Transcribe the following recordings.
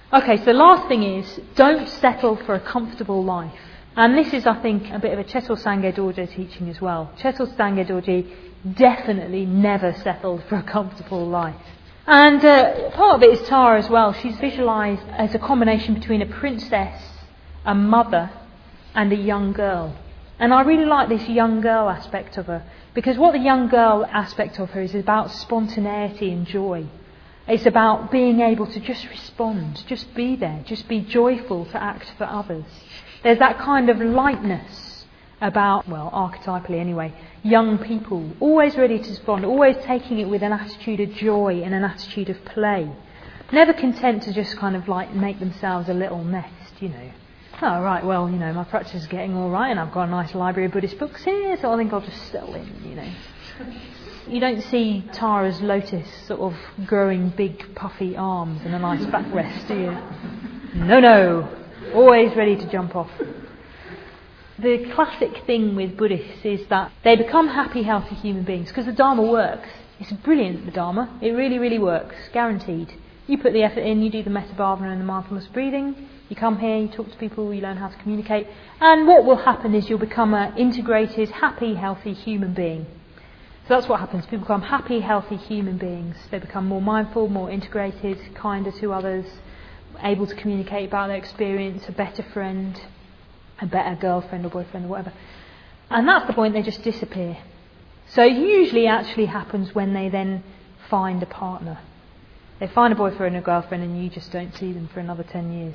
Okay, so the last thing is, don't settle for a comfortable life. And this is, I think, a bit of a Chetal Sangye Dorje teaching as well. Chetal Sangye Dorje definitely never settled for a comfortable life. And part of it is Tara as well. She's visualised as a combination between a princess, a mother, and a young girl. And I really like this young girl aspect of her, because what the young girl aspect of her is about spontaneity and joy. It's about being able to just respond, just be there, just be joyful to act for others. There's that kind of lightness about, well, archetypally anyway, young people, always ready to respond, always taking it with an attitude of joy and an attitude of play. Never content to just kind of like make themselves a little nest, you know. Oh, right, well, you know, my practice is getting all right and I've got a nice library of Buddhist books here, so I think I'll just settle in, you know. You don't see Tara's lotus sort of growing big puffy arms and a nice backrest, do you? No. Always ready to jump off. The classic thing with Buddhists is that they become happy, healthy human beings because the Dharma works. It's brilliant, the Dharma. It really, really works. Guaranteed. You put the effort in, you do the metta bhavana and the mindfulness breathing, you come here, you talk to people, you learn how to communicate, and what will happen is you'll become an integrated, happy, healthy human being. So that's what happens. People become happy, healthy human beings. They become more mindful, more integrated, kinder to others, able to communicate about their experience, a better friend, a better girlfriend or boyfriend or whatever. And that's the point, they just disappear. So it usually actually happens when they then find a partner. They find a boyfriend or a girlfriend and you just don't see them for another 10 years.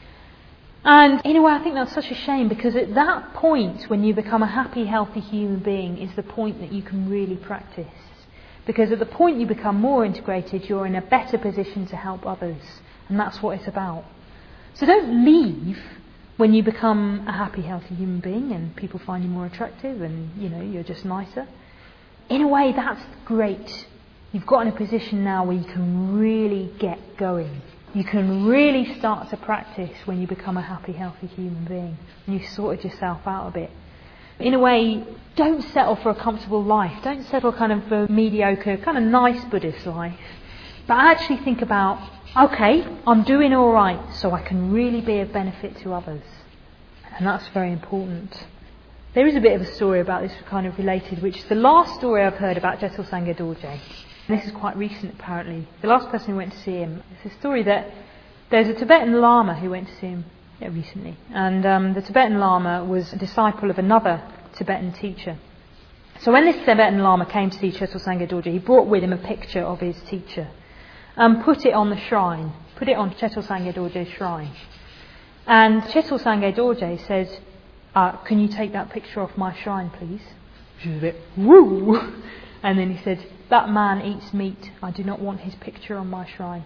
And in a way I think that's such a shame, because at that point when you become a happy, healthy human being is the point that you can really practice. Because at the point you become more integrated, you're in a better position to help others. And that's what it's about. So don't leave when you become a happy, healthy human being and people find you more attractive and, you know, you're just nicer. In a way, that's great. You've got in a position now where you can really get going. You can really start to practice when you become a happy, healthy human being. And you've sorted yourself out a bit. In a way, don't settle for a comfortable life. Don't settle kind of for a mediocre, kind of nice Buddhist life. But actually think about, okay, I'm doing all right, so I can really be of benefit to others. And that's very important. There is a bit of a story about this kind of related, which is the last story I've heard about Chetal Sangye Dorje. And this is quite recent, apparently. The last person who went to see him, it's a story that there's a Tibetan Lama who went to see him recently. And the Tibetan Lama was a disciple of another Tibetan teacher. So when this Tibetan Lama came to see Chetal Sangye Dorje, he brought with him a picture of his teacher. And put it on the shrine, put it on Chetal Sangye Dorje's shrine. And Chetal Sangye Dorje said, can you take that picture off my shrine, please? She was a bit, woo! And then he said, that man eats meat. I do not want his picture on my shrine.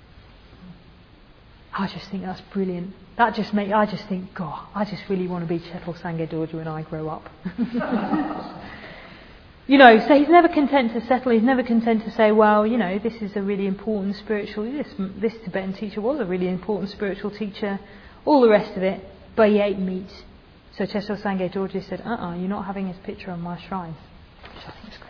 I just think that's brilliant. I just think, God, I just really want to be Chetal Sangye Dorje when I grow up. You know, so he's never content to settle. He's never content to say, well, you know, this is a really important spiritual... This Tibetan teacher was a really important spiritual teacher. All the rest of it. But he ate meat. So Chetal Sangye Dorje said, you're not having his picture on my shrine. Which I think is